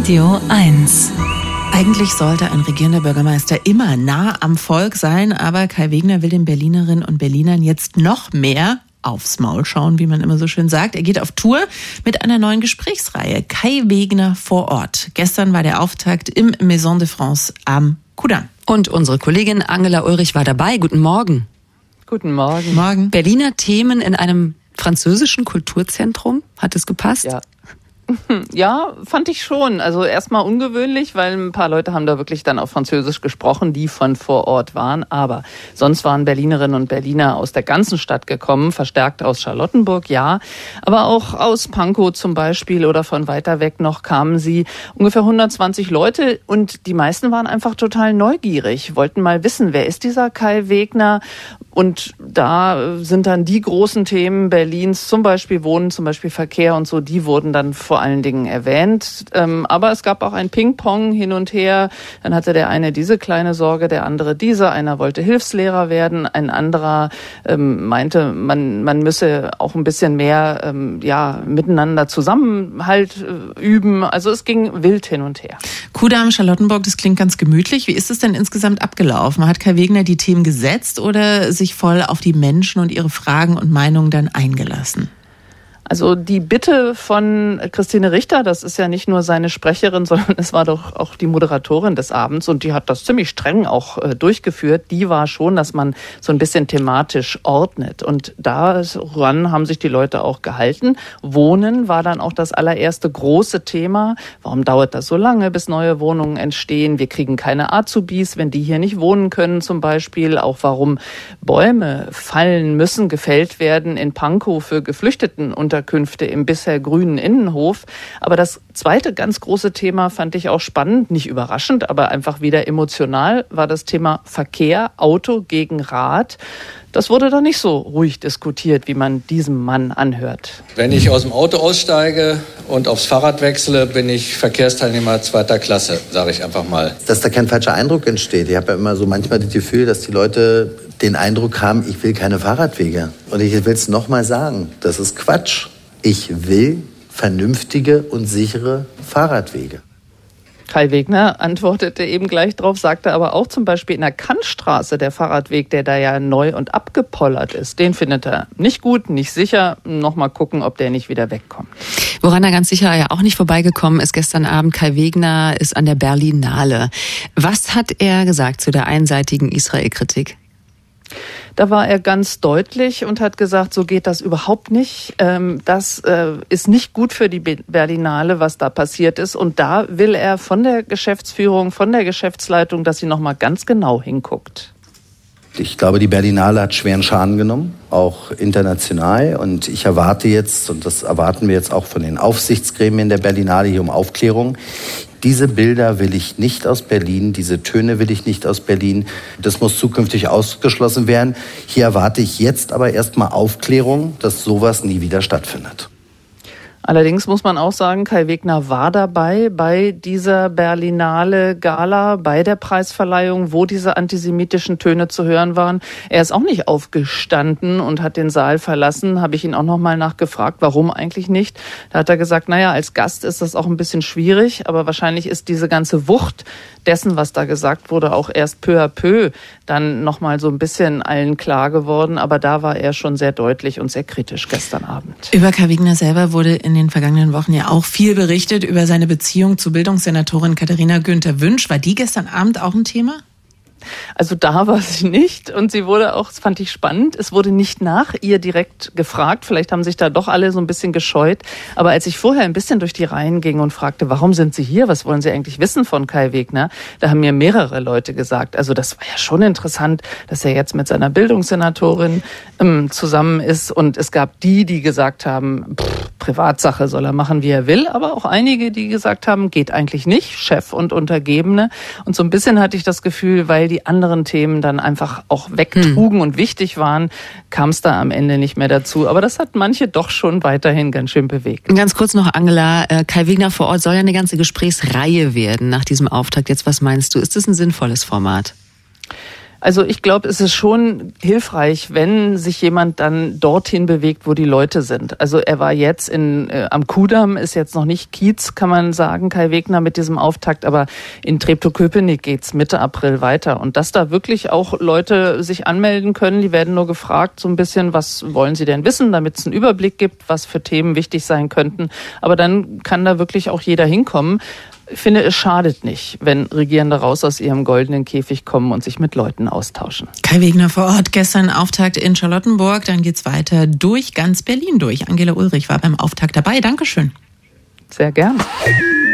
Radio 1. Eigentlich sollte ein regierender Bürgermeister immer nah am Volk sein, aber Kai Wegner will den Berlinerinnen und Berlinern jetzt noch mehr aufs Maul schauen, wie man immer so schön sagt. Er geht auf Tour mit einer neuen Gesprächsreihe. Kai Wegner vor Ort. Gestern war der Auftakt im Maison de France am Kudamm. Und unsere Kollegin Angela Ulrich war dabei. Guten Morgen. Guten Morgen. Morgen. Berliner Themen in einem französischen Kulturzentrum. Hat es gepasst? Ja. Ja, fand ich schon. Also erstmal ungewöhnlich, weil ein paar Leute haben da wirklich dann auf Französisch gesprochen, die von vor Ort waren. Aber sonst waren Berlinerinnen und Berliner aus der ganzen Stadt gekommen, verstärkt aus Charlottenburg, ja. Aber auch aus Pankow zum Beispiel oder von weiter weg noch kamen sie. Ungefähr 120 Leute und die meisten waren einfach total neugierig, wollten mal wissen, wer ist dieser Kai Wegner? Und da sind dann die großen Themen Berlins, zum Beispiel Wohnen, zum Beispiel Verkehr und so, die wurden dann vor allen Dingen erwähnt. Aber es gab auch ein Ping-Pong hin und her. Dann hatte der eine diese kleine Sorge, der andere diese. Einer wollte Hilfslehrer werden, ein anderer meinte, man müsse auch ein bisschen mehr miteinander Zusammenhalt üben. Also es ging wild hin und her. Kudamm, Charlottenburg, das klingt ganz gemütlich. Wie ist es denn insgesamt abgelaufen? Hat Kai Wegner die Themen gesetzt oder sich voll auf die Menschen und ihre Fragen und Meinungen dann eingelassen? Also die Bitte von Christine Richter, das ist ja nicht nur seine Sprecherin, sondern es war doch auch die Moderatorin des Abends und die hat das ziemlich streng auch durchgeführt. Die war schon, dass man so ein bisschen thematisch ordnet und daran haben sich die Leute auch gehalten. Wohnen war dann auch das allererste große Thema. Warum dauert das so lange, bis neue Wohnungen entstehen? Wir kriegen keine Azubis, wenn die hier nicht wohnen können zum Beispiel. Auch warum Bäume fallen müssen, gefällt werden in Pankow für Geflüchtetenunterkünfte im bisher grünen Innenhof. Aber das zweite ganz große Thema fand ich auch spannend, nicht überraschend, aber einfach wieder emotional, war das Thema Verkehr, Auto gegen Rad. Das wurde dann nicht so ruhig diskutiert, wie man diesem Mann anhört. Wenn ich aus dem Auto aussteige und aufs Fahrrad wechsle, bin ich Verkehrsteilnehmer zweiter Klasse, sage ich einfach mal. Dass da kein falscher Eindruck entsteht. Ich habe ja immer so manchmal das Gefühl, dass die Leute den Eindruck haben, ich will keine Fahrradwege. Und ich will es nochmal sagen, das ist Quatsch. Ich will vernünftige und sichere Fahrradwege. Kai Wegner antwortete eben gleich drauf, sagte aber auch zum Beispiel in der Kantstraße, der Fahrradweg, der da ja neu und abgepollert ist, den findet er nicht gut, nicht sicher. Noch mal gucken, ob der nicht wieder wegkommt. Woran er ganz sicher ja auch nicht vorbeigekommen ist gestern Abend, Kai Wegner ist an der Berlinale. Was hat er gesagt zu der einseitigen Israel-Kritik? Da war er ganz deutlich und hat gesagt, so geht das überhaupt nicht. Das ist nicht gut für die Berlinale, was da passiert ist. Und da will er von der Geschäftsführung, von der Geschäftsleitung, dass sie noch mal ganz genau hinguckt. Ich glaube, die Berlinale hat schweren Schaden genommen, auch international. Und ich erwarte jetzt, und das erwarten wir jetzt auch von den Aufsichtsgremien der Berlinale hier um Aufklärung, diese Bilder will ich nicht aus Berlin, diese Töne will ich nicht aus Berlin. Das muss zukünftig ausgeschlossen werden. Hier erwarte ich jetzt aber erstmal Aufklärung, dass sowas nie wieder stattfindet. Allerdings muss man auch sagen, Kai Wegner war dabei bei dieser Berlinale Gala, bei der Preisverleihung, wo diese antisemitischen Töne zu hören waren. Er ist auch nicht aufgestanden und hat den Saal verlassen. Habe ich ihn auch noch mal nachgefragt, warum eigentlich nicht. Da hat er gesagt, naja, als Gast ist das auch ein bisschen schwierig, aber wahrscheinlich ist diese ganze Wucht dessen, was da gesagt wurde, auch erst peu à peu dann noch mal so ein bisschen allen klar geworden. Aber da war er schon sehr deutlich und sehr kritisch gestern Abend. Über Kai Wegner selber wurde in den vergangenen Wochen ja auch viel berichtet über seine Beziehung zu Bildungssenatorin Katharina Günther-Wünsch. War die gestern Abend auch ein Thema? Also da war sie nicht und sie wurde auch, das fand ich spannend, es wurde nicht nach ihr direkt gefragt, vielleicht haben sich da doch alle so ein bisschen gescheut, aber als ich vorher ein bisschen durch die Reihen ging und fragte, warum sind Sie hier, was wollen Sie eigentlich wissen von Kai Wegner, da haben mir mehrere Leute gesagt, also das war ja schon interessant, dass er jetzt mit seiner Bildungssenatorin zusammen ist und es gab die gesagt haben, Privatsache soll er machen, wie er will, aber auch einige, die gesagt haben, geht eigentlich nicht, Chef und Untergebene und so ein bisschen hatte ich das Gefühl, weil die anderen Themen dann einfach auch wegtrugen und wichtig waren, kam es da am Ende nicht mehr dazu. Aber das hat manche doch schon weiterhin ganz schön bewegt. Ganz kurz noch, Angela, Kai Wegner vor Ort soll ja eine ganze Gesprächsreihe werden nach diesem Auftakt. Jetzt, was meinst du? Ist das ein sinnvolles Format? Also ich glaube, es ist schon hilfreich, wenn sich jemand dann dorthin bewegt, wo die Leute sind. Also er war jetzt am Kudamm, ist jetzt noch nicht Kiez, kann man sagen, Kai Wegner mit diesem Auftakt, aber in Treptow-Köpenick geht's Mitte April weiter. Und dass da wirklich auch Leute sich anmelden können, die werden nur gefragt so ein bisschen, was wollen sie denn wissen, damit es einen Überblick gibt, was für Themen wichtig sein könnten. Aber dann kann da wirklich auch jeder hinkommen. Ich finde, es schadet nicht, wenn Regierende raus aus ihrem goldenen Käfig kommen und sich mit Leuten austauschen. Kai Wegner vor Ort, gestern Auftakt in Charlottenburg, dann geht's weiter durch ganz Berlin durch. Angela Ulrich war beim Auftakt dabei. Dankeschön. Sehr gern.